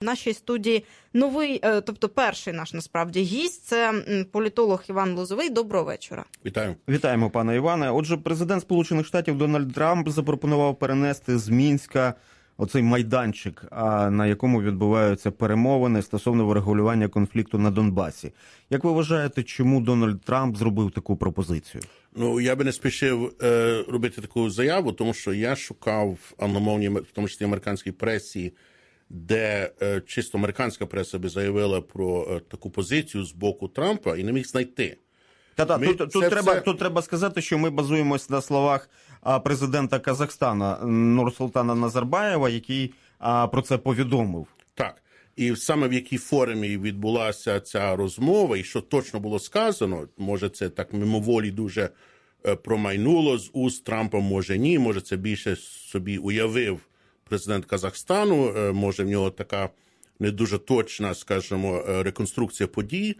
В нашій студії новий, тобто перший наш, насправді, гість – це політолог Іван Лозовий. Доброго вечора. Вітаю. Вітаємо, пане Іване. Отже, президент Сполучених Штатів Дональд Трамп запропонував перенести з Мінська оцей майданчик, на якому відбуваються перемовини стосовно врегулювання конфлікту на Донбасі. Як ви вважаєте, чому Дональд Трамп зробив таку пропозицію? Я би не спішив робити таку заяву, тому що я шукав англомовній, в тому числі американській пресі, де чисто американська преса би заявила про таку позицію з боку Трампа, і не міг знайти. Тут треба сказати, що ми базуємось на словах президента Казахстана Нурсултана Назарбаєва, який про це повідомив. Так. І саме в якій формі відбулася ця розмова, і що точно було сказано, може це так мимоволі дуже промайнуло з уст Трампа, може ні, може це більше собі уявив президент Казахстану, може в нього така не дуже точна, скажімо, реконструкція подій.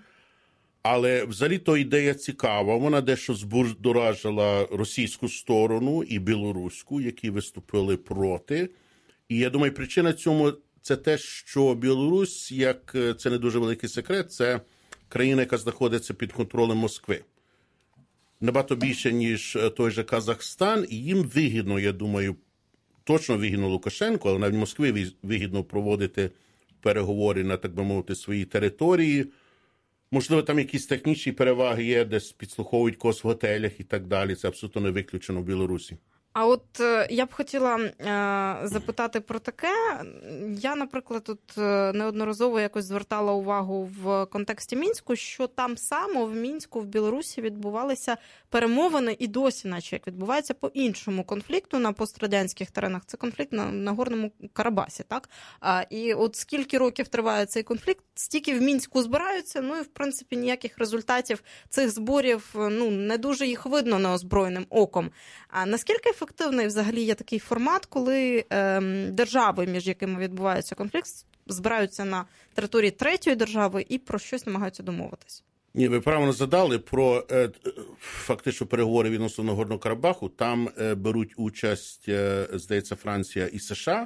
Але взагалі-то ідея цікава, вона дещо збудоражила російську сторону і білоруську, які виступили проти. І я думаю, причина цьому це те, що Білорусь, як це не дуже великий секрет, це країна, яка знаходиться під контролем Москви. Набагато більше, ніж той же Казахстан, і їм вигідно, я думаю, точно вигідно Лукашенку, але навіть Москві вигідно проводити переговори на, так би мовити, своїй території. Можливо, там якісь технічні переваги є, десь підслуховують когось в готелях і так далі. Це абсолютно не виключено в Білорусі. А от я б хотіла запитати про таке. Я, наприклад, тут неодноразово якось звертала увагу в контексті Мінську, що там само в Мінську, в Білорусі відбувалися перемовини і досі, наче як відбувається, по іншому конфлікту на пострадянських теренах. Це конфлікт на Горному Карабасі, так? І от скільки років триває цей конфлікт, стільки в Мінську збираються, і, в принципі, ніяких результатів цих зборів, не дуже їх видно неозброєним оком. А наскільки ефективний взагалі є такий формат, коли держави, між якими відбувається конфлікт, збираються на території третьої держави і про щось намагаються домовитись? Ні, ви правильно задали про фактично переговори відносно Нагорного Карабаху. Там беруть участь, здається, Франція і США.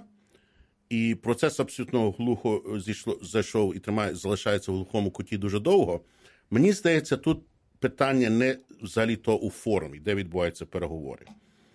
І процес абсолютно глухо зайшов і залишається в глухому куті дуже довго. Мені здається, тут питання не взагалі-то у форумі, де відбуваються переговори.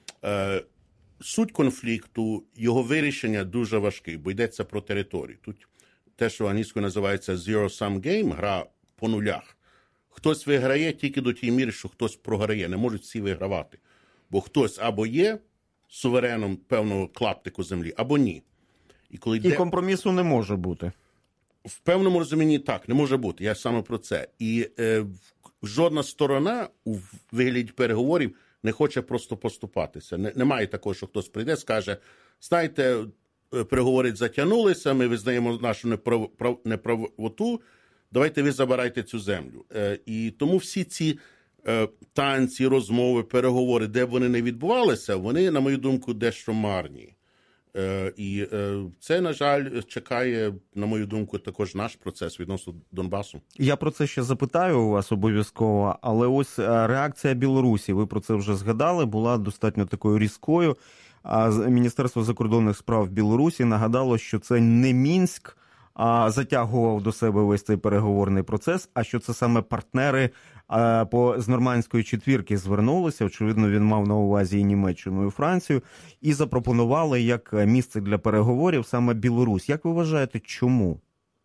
Суть конфлікту, його вирішення дуже важкий, бо йдеться про територію. Тут те, що англійською називається zero-sum game, гра по нулях. Хтось виграє тільки до тієї міри, що хтось програє. Не можуть всі вигравати. Бо хтось або є сувереном певного клаптику землі, або ні. І компромісу не може бути. В певному розумінні так, не може бути. Я саме про це. І жодна сторона у вигляді переговорів не хоче просто поступатися. Немає такого, що хтось прийде, скаже, знаєте, переговори затягнулися, ми визнаємо нашу неправоту, давайте ви забирайте цю землю. І тому всі ці танці, розмови, переговори, де б вони не відбувалися, вони, на мою думку, дещо марні. І це, на жаль, чекає, на мою думку, також наш процес відносно Донбасу. Я про це ще запитаю у вас обов'язково, але ось реакція Білорусі, ви про це вже згадали, була достатньо такою різкою. Міністерство закордонних справ Білорусі нагадало, що це не Мінськ затягував до себе весь цей переговорний процес, а що це саме партнери з Нормандської четвірки звернулися, очевидно, він мав на увазі і Німеччину, і Францію, і запропонували як місце для переговорів саме Білорусь. Як ви вважаєте, чому?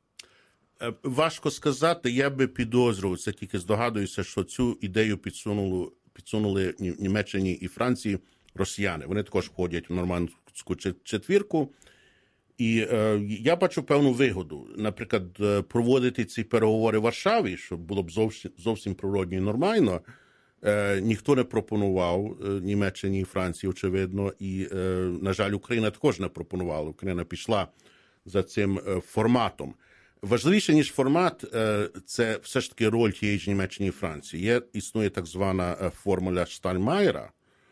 Важко сказати, я би підозрював, це тільки здогадуюся, що цю ідею підсунули Німеччині і Франції росіяни. Вони також входять в Нормандську четвірку. І я бачу певну вигоду. Наприклад, проводити ці переговори в Варшаві, щоб було б зовсім природньо і нормально, ніхто не пропонував Німеччині і Франції, очевидно. І, на жаль, Україна також не пропонувала. Україна пішла за цим форматом. Важливіше, ніж формат, це все ж таки роль тієї ж Німеччини і Франції. Існує так звана формула Штайнмайєра.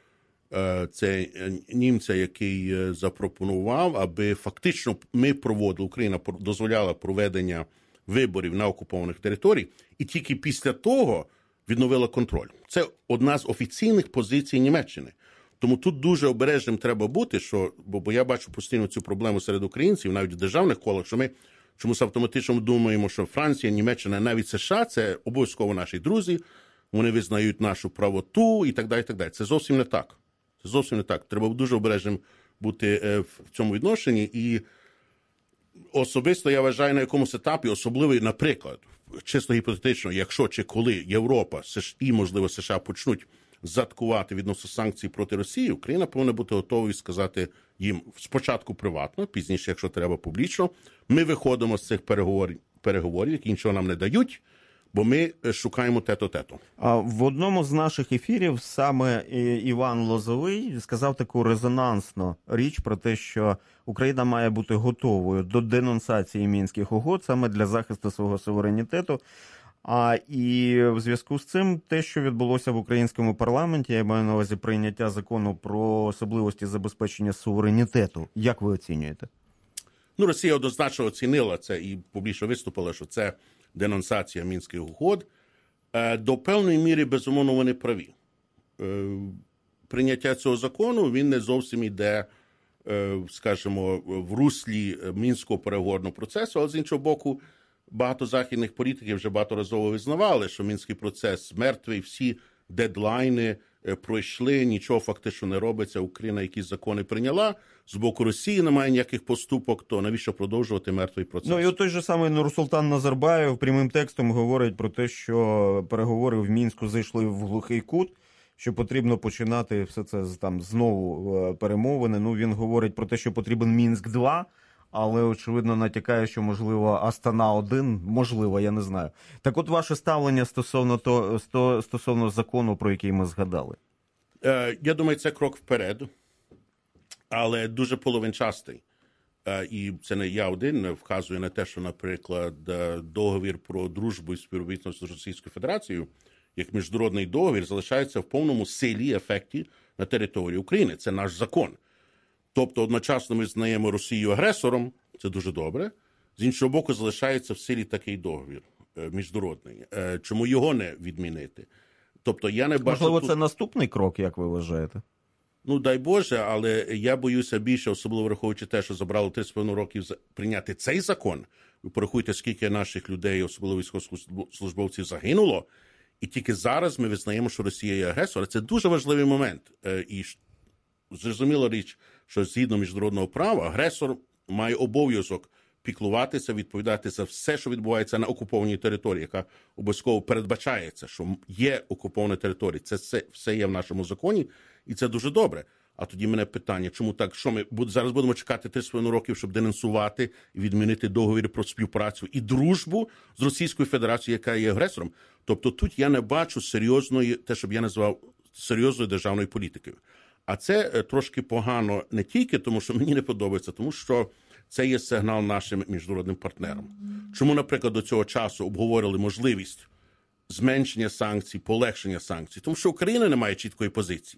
Це німця, який запропонував, аби фактично Україна дозволяла проведення виборів на окупованих територіях, і тільки після того відновила контроль. Це одна з офіційних позицій Німеччини. Тому тут дуже обережним треба бути, бо я бачу постійно цю проблему серед українців, навіть в державних колах, що ми чомусь автоматично думаємо, що Франція, Німеччина, навіть США – це обов'язково наші друзі, вони визнають нашу правоту і так далі, і так далі. Це зовсім не так. Це зовсім не так. Треба дуже обережним бути в цьому відношенні. І особисто я вважаю на якомусь етапі, особливо, наприклад, чисто гіпотетично, якщо чи коли Європа і, можливо, США почнуть заткувати відносно санкцій проти Росії, Україна повинна бути готовою сказати їм спочатку приватно, пізніше, якщо треба, публічно, ми виходимо з цих переговорів, які нічого нам не дають, бо ми шукаємо те-то. В одному з наших ефірів саме Іван Лозовий сказав таку резонансну річ про те, що Україна має бути готовою до денонсації Мінських угод саме для захисту свого суверенітету. І в зв'язку з цим те, що відбулося в українському парламенті, я маю на увазі прийняття закону про особливості забезпечення суверенітету. Як ви оцінюєте? Росія однозначно оцінила це і публічно виступила, що це денонсація Мінських угод. До певної міри, безумовно, вони праві. Прийняття цього закону, він не зовсім йде, скажімо, в руслі Мінського переговорного процесу, але з іншого боку, багато західних політиків вже багаторазово визнавали, що Мінський процес мертвий, всі дедлайни пройшли, нічого фактично не робиться, Україна якісь закони прийняла, з боку Росії немає ніяких поступок, то навіщо продовжувати мертвий процес? І от той же самий Нурсултан Назарбаєв прямим текстом говорить про те, що переговори в Мінську зайшли в глухий кут, що потрібно починати все це там знову перемовини. Він говорить про те, що потрібен Мінськ-2, але, очевидно, натякає, що, можливо, Астана-1, можливо, я не знаю. Так от ваше ставлення стосовно закону, про який ми згадали? Я думаю, це крок вперед, але дуже половинчастий. І це не я один, вказує на те, що, наприклад, договір про дружбу і співробітництво з Російською Федерацією, як міжнародний договір, залишається в повному силі, ефекті на території України. Це наш закон. Тобто одночасно ми знаємо Росію агресором, це дуже добре, з іншого боку залишається в силі такий договір міжнародний. Чому його не відмінити? Тобто я не бачу... Можливо, це наступний крок, як ви вважаєте? Дай Боже, але я боюся більше, особливо враховуючи те, що забрало 3,5 років прийняти цей закон. Ви порахуйте, скільки наших людей, особливо військовослужбовців, загинуло, і тільки зараз ми визнаємо, що Росія є агресор. Це дуже важливий момент. І зрозуміла річ, що згідно міжнародного права агресор має обов'язок піклуватися, відповідати за все, що відбувається на окупованій території, яка обов'язково передбачається, що є окупована територія. Це все є в нашому законі, і це дуже добре. А тоді мене питання, чому так, що ми зараз будемо чекати 3,5 років, щоб денонсувати і відмінити договір про співпрацю і дружбу з Російською Федерацією, яка є агресором. Тобто тут я не бачу серйозної, те, щоб я назвав серйозною державною політикою. А це трошки погано не тільки тому, що мені не подобається, тому що це є сигнал нашим міжнародним партнерам. Чому, наприклад, до цього часу обговорили можливість зменшення санкцій, полегшення санкцій? Тому що Україна не має чіткої позиції.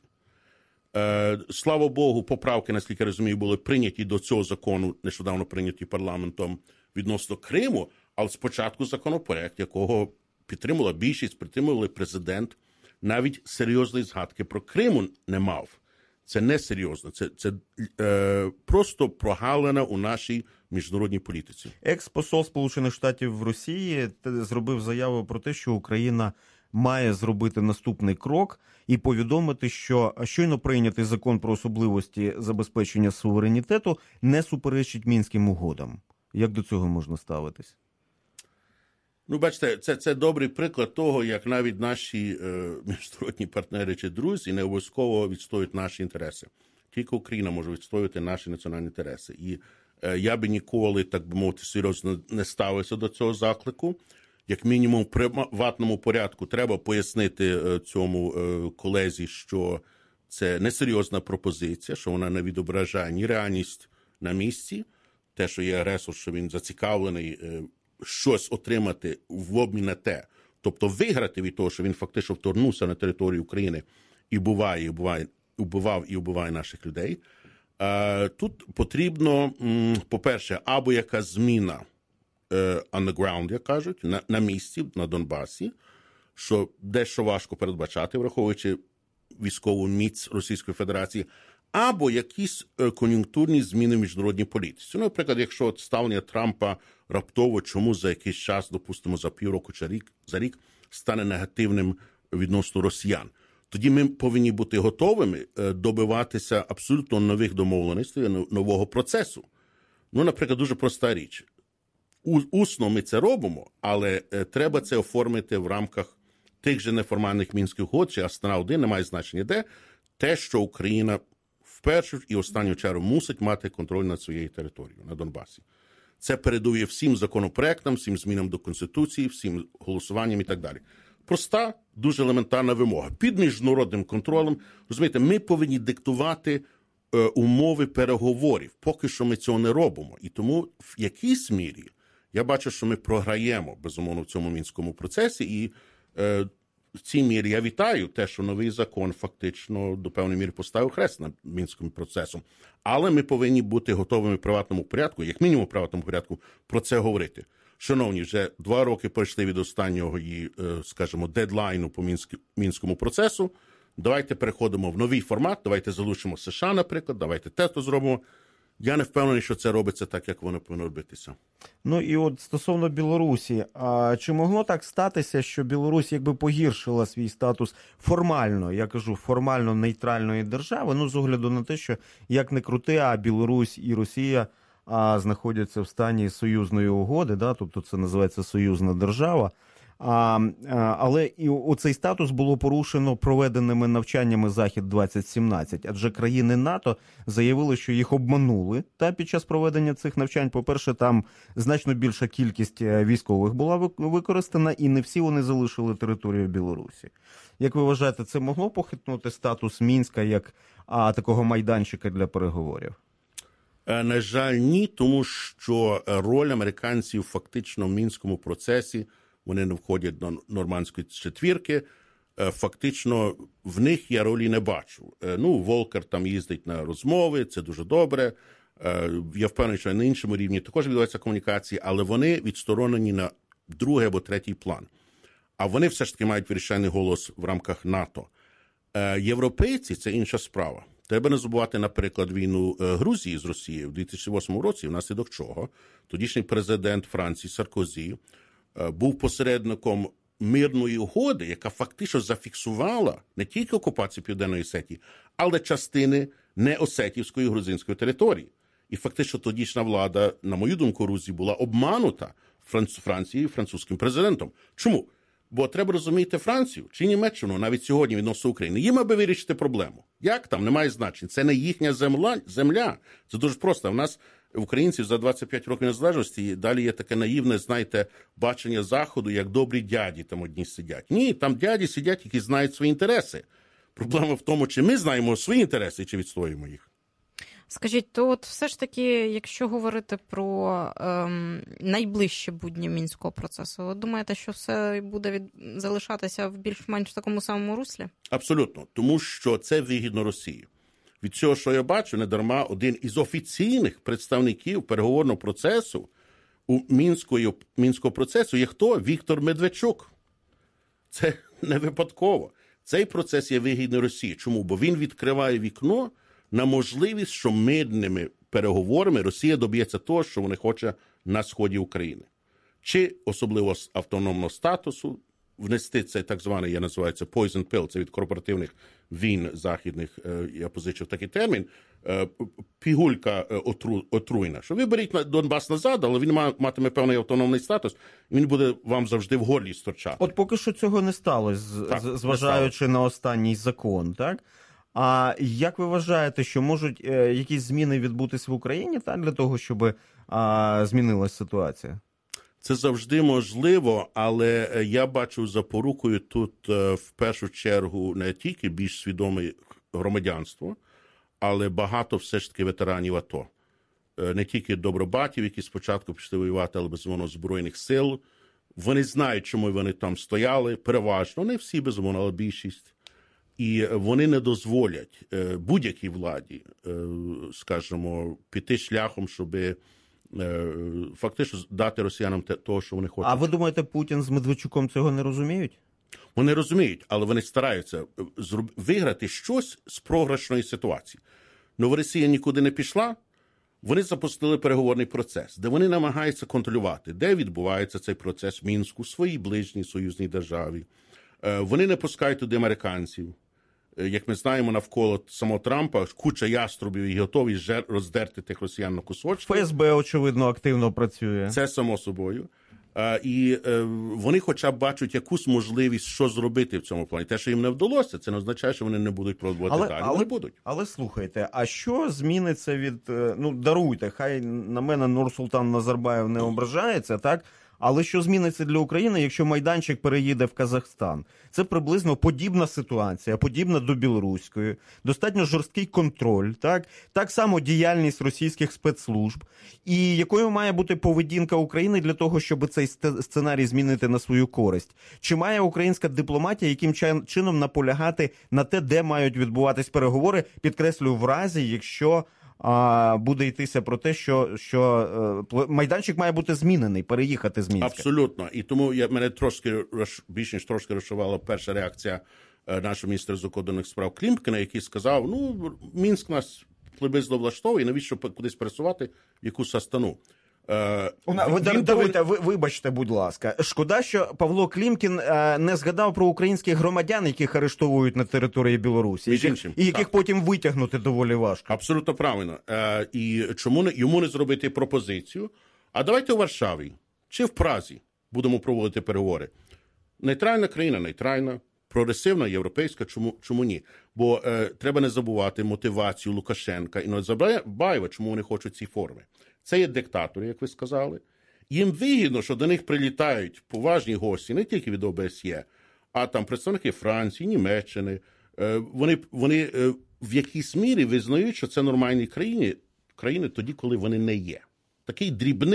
Слава Богу, поправки, наскільки я розумію, були прийняті до цього закону, нещодавно прийняті парламентом відносно Криму, але спочатку законопроект, якого підтримала більшість, підтримували президент, навіть серйозної згадки про Криму не мав. Це не серйозно, це просто прогалина у нашій міжнародній політиці. Екс-посол Сполучених Штатів в Росії зробив заяву про те, що Україна має зробити наступний крок і повідомити, що щойно прийнятий закон про особливості забезпечення суверенітету не суперечить Мінським угодам. Як до цього можна ставитись? Бачите, це добрий приклад того, як навіть наші міжнародні партнери чи друзі не обов'язково відстоюють наші інтереси. Тільки Україна може відстоювати наші національні інтереси. І я би ніколи, так би мовити, серйозно не ставився до цього заклику. Як мінімум, в приватному порядку треба пояснити цьому колезі, що це несерйозна пропозиція, що вона не відображає ні реальність на місці, те, що є агресор, що він зацікавлений щось отримати в обмін на те, тобто виграти від того, що він фактично вторгнувся на територію України і убивав і убиває наших людей. Тут потрібно, по-перше, або якась зміна on the ground, як кажуть, на місці, на Донбасі, що дещо важко передбачати, враховуючи військову міць Російської Федерації, або якісь кон'юнктурні зміни в міжнародній політиці. Ну, наприклад, якщо ставлення Трампа раптово чому за якийсь час, допустимо, за півроку чи за рік, стане негативним відносно росіян, тоді ми повинні бути готовими добиватися абсолютно нових домовленостей, нового процесу. Ну, наприклад, дуже проста річ. Усно ми це робимо, але треба це оформити в рамках тих же неформальних Мінських угод, чи Астана-1, немає значення де, те, що Україна в першу і останню чергу мусить мати контроль над своєю територією, на Донбасі. Це передує всім законопроектам, всім змінам до Конституції, всім голосуванням і так далі. Проста, дуже елементарна вимога. Під міжнародним контролем, розумієте, ми повинні диктувати умови переговорів. Поки що ми цього не робимо. І тому в якійсь мірі я бачу, що ми програємо, безумовно, в цьому мінському процесі. І в цій мірі я вітаю те, що новий закон фактично до певної міри поставив хрест над мінським процесом. Але ми повинні бути готовими в приватному порядку, як мінімум в приватному порядку, про це говорити. Шановні, вже 2 роки пройшли від останнього, скажімо, дедлайну по мінському процесу. Давайте переходимо в новий формат, давайте залучимо США, наприклад, давайте те, то зробимо. Я не впевнений, що це робиться так, як воно повинно робитися. Ну і от стосовно Білорусі, а чи могло так статися, що Білорусь якби погіршила свій статус формально, я кажу, формально нейтральної держави, ну з огляду на те, що як не крути, а Білорусь і Росія знаходяться в стані союзної угоди, да, тобто це називається союзна держава. Але і оцей статус було порушено проведеними навчаннями Захід-2017, адже країни НАТО заявили, що їх обманули під час проведення цих навчань. По-перше, там значно більша кількість військових була використана, і не всі вони залишили територію Білорусі. Як ви вважаєте, це могло похитнути статус Мінська як такого майданчика для переговорів? На жаль, ні, тому що роль американців фактично в мінському процесі, вони не входять до нормандської четвірки, фактично в них я ролі не бачу. Ну, Волкер там їздить на розмови, це дуже добре. Я впевнений, що на іншому рівні також відбуваються комунікації, але вони відсторонені на другий або третій план. А вони все ж таки мають вирішальний голос в рамках НАТО. Європейці – це інша справа. Треба не забувати, наприклад, війну Грузії з Росією в 2008 році, внаслідок чого тодішній президент Франції Саркозі був посередником мирної угоди, яка фактично зафіксувала не тільки окупацію Південної Осетії, але частини неосетівської грузинської території. І фактично тодішня влада, на мою думку, Грузії була обманута Францією і французьким президентом. Чому? Бо треба розуміти Францію чи Німеччину навіть сьогодні відносно України. Їм аби вирішити проблему. Як там? Немає значень. Це не їхня земля. Це дуже просто. В нас, українців, за 25 років незалежності далі є таке наївне, знаєте, бачення Заходу, як добрі дяді там одні сидять. Ні, там дяді сидять, які знають свої інтереси. Проблема в тому, чи ми знаємо свої інтереси, чи відстоюємо їх. Скажіть, то от все ж таки, якщо говорити про найближчі будні мінського процесу, ви думаєте, що все буде залишатися в більш-менш такому самому руслі? Абсолютно, тому що це вигідно Росії. Від цього, що я бачу, недарма один із офіційних представників переговорного процесу у мінського процесу є хто? Віктор Медведчук. Це не випадково. Цей процес є вигідний Росії. Чому? Бо він відкриває вікно на можливість, що мирними переговорами Росія доб'ється того, що вони хоче на сході України. Чи особливо автономного статусу, внести цей так званий, я називаю це poison pill, це від корпоративних війн західних, я позичив такий термін, пігулька отруйна. Що ви беріть Донбас назад, але він матиме певний автономний статус, і він буде вам завжди в горлі стирчати. От поки що цього не сталося, зважаючи на останній закон, так? А як ви вважаєте, що можуть якісь зміни відбутись в Україні для того, щоб змінилась ситуація? Це завжди можливо, але я бачу запорукою тут в першу чергу не тільки більш свідоме громадянство, але багато все ж таки ветеранів АТО. Не тільки добробатів, які спочатку пішли воювати, але безумовно Збройних сил. Вони знають, чому вони там стояли, переважно, не всі безумовно, але більшість. І вони не дозволять будь-якій владі, скажімо, піти шляхом, щоб фактично дати росіянам того, що вони хочуть. А ви думаєте, Путін з Медведчуком цього не розуміють? Вони розуміють, але вони стараються виграти щось з програшної ситуації. Новоросія нікуди не пішла, вони запустили переговорний процес, де вони намагаються контролювати, де відбувається цей процес в Мінську, в своїй ближній союзній державі. Вони не пускають туди американців. Як ми знаємо, навколо самого Трампа куча яструбів і готові роздерти тих росіян на кусочки. ФСБ, очевидно, активно працює. Це само собою. І вони хоча б бачать якусь можливість, що зробити в цьому плані. Те, що їм не вдалося, це не означає, що вони не будуть пробувати далі. Вони будуть. Але слухайте, а що зміниться від... Ну, даруйте, хай на мене Нурсултан Назарбаєв не ображається, так? Але що зміниться для України, якщо майданчик переїде в Казахстан? Це приблизно подібна ситуація, подібна до білоруської, достатньо жорсткий контроль, так само діяльність російських спецслужб. І якою має бути поведінка України для того, щоб цей сценарій змінити на свою користь? Чи має українська дипломатія яким чином наполягати на те, де мають відбуватись переговори, підкреслюю, в разі, якщо буде йтися про те, що майданчик має бути змінений, переїхати з Мінська. Абсолютно. І тому мене більше ніж трошки розчарувала перша реакція нашого міністра закордонних справ Клімкіна, який сказав, Мінськ нас приблизно влаштовує, навіщо кудись пересувати в якусь Астану. Вибачте, будь ласка. Шкода, що Павло Клімкін не згадав про українських громадян, яких арештовують на території Білорусі, яких потім витягнути доволі важко. Абсолютно правильно. І чому йому не зробити пропозицію? А давайте у Варшаві чи в Празі будемо проводити переговори. Нейтральна країна, нейтральна, прогресивна, європейська, чому ні? Бо треба не забувати мотивацію Лукашенка і Назарбаєва, чому вони хочуть ці форми. Це є диктатори, як ви сказали. Їм вигідно, що до них прилітають поважні гості, не тільки від ОБСЄ, а там представники Франції, Німеччини. Вони в якійсь мірі визнають, що це нормальні країни тоді, коли вони не є. Такий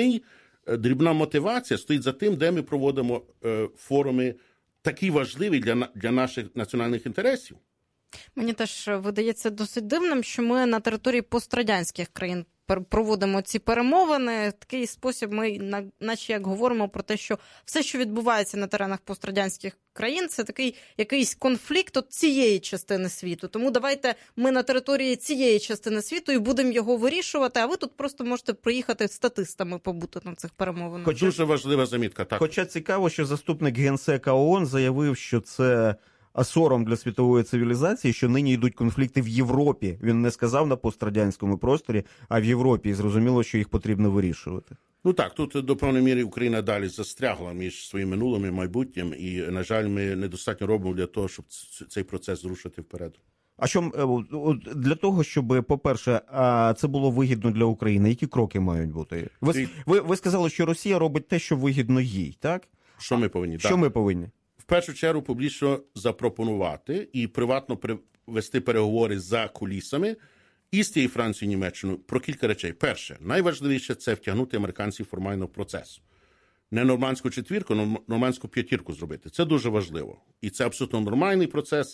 дрібна мотивація стоїть за тим, де ми проводимо форуми, такі важливі для наших національних інтересів. Мені теж видається досить дивним, що ми на території пострадянських країн проводимо ці перемовини. В такий спосіб ми наче як говоримо про те, що все, що відбувається на теренах пострадянських країн, це такий якийсь конфлікт от цієї частини світу. Тому давайте ми на території цієї частини світу і будемо його вирішувати, а ви тут просто можете приїхати статистами побути на цих перемовинах. Дуже важлива замітка. Так. Хоча цікаво, що заступник генсека ООН заявив, що це сором для світової цивілізації, що нині йдуть конфлікти в Європі. Він не сказав на пострадянському просторі, а в Європі. І зрозуміло, що їх потрібно вирішувати. Так, тут до певної міри Україна далі застрягла між своїм минулим і майбутнім. І, на жаль, ми недостатньо робимо для того, щоб цей процес зрушити вперед. А що для того, щоб, по-перше, це було вигідно для України, які кроки мають бути? Ви сказали, що Росія робить те, що вигідно їй, так? Що ми повинні? Що ми повинні? В першу чергу публічно запропонувати і приватно вести переговори за кулісами і з тією Францією, Німеччиною про кілька речей. Перше, найважливіше – це втягнути американців формально в процес. Не нормандську четвірку, а нормандську п'ятірку зробити. Це дуже важливо. І це абсолютно нормальний процес.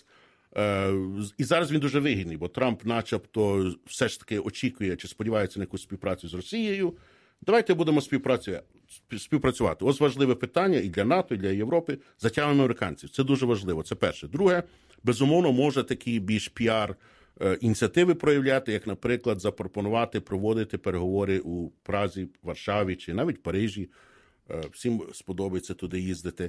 І зараз він дуже вигідний, бо Трамп начебто все ж таки очікує чи сподівається на якусь співпрацю з Росією. Давайте будемо співпрацювати. Ось важливе питання і для НАТО, і для Європи. Затягуємо американців. Це дуже важливо. Це перше. Друге, безумовно, може такі більш піар-ініціативи проявляти, як, наприклад, запропонувати проводити переговори у Празі, Варшаві чи навіть Парижі. Всім сподобається туди їздити.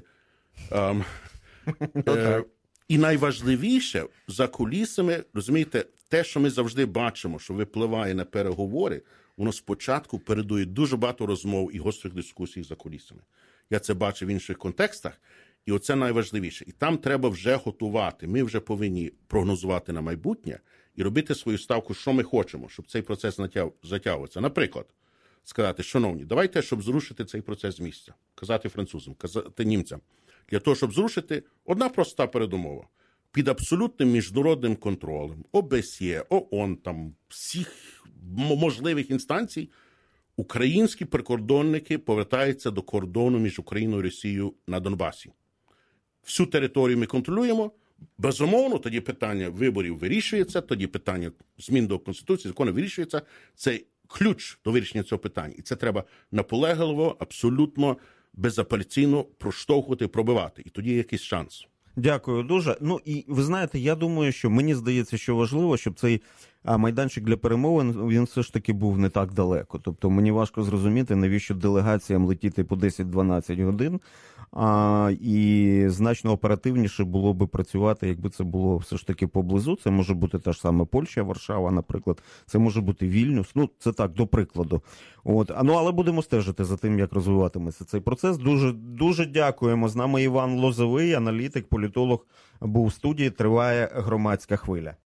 І найважливіше, за кулісами, розумієте, те, що ми завжди бачимо, що випливає на переговори, воно спочатку передує дуже багато розмов і гострих дискусій за кулісами. Я це бачив в інших контекстах, і оце найважливіше. І там треба вже готувати. Ми вже повинні прогнозувати на майбутнє і робити свою ставку, що ми хочемо, щоб цей процес затягувався. Наприклад, сказати, шановні, давайте, щоб зрушити цей процес з місця, казати французам, казати німцям. Для того, щоб зрушити, одна проста передумова. Під абсолютним міжнародним контролем ОБСЄ, ООН, там, всіх можливих інстанцій, українські прикордонники повертаються до кордону між Україною і Росією на Донбасі. Всю територію ми контролюємо. Безумовно, тоді питання виборів вирішується, тоді питання змін до Конституції, закону вирішується. Це ключ до вирішення цього питання. І це треба наполегливо, абсолютно безапеляційно проштовхувати, пробивати. І тоді є якийсь шанс. Дякую дуже. Ну і ви знаєте, я думаю, що мені здається, що важливо, щоб цей майданчик для перемовин, він все ж таки був не так далеко. Тобто мені важко зрозуміти, навіщо делегаціям летіти по 10-12 годин, і значно оперативніше було би працювати, якби це було все ж таки поблизу. Це може бути та ж саме Польща, Варшава, наприклад. Це може бути Вільнюс. Ну, це так, до прикладу. Але будемо стежити за тим, як розвиватиметься цей процес. Дуже, дуже дякуємо. З нами Іван Лозовий, аналітик, політолог, був в студії. Триває громадська хвиля.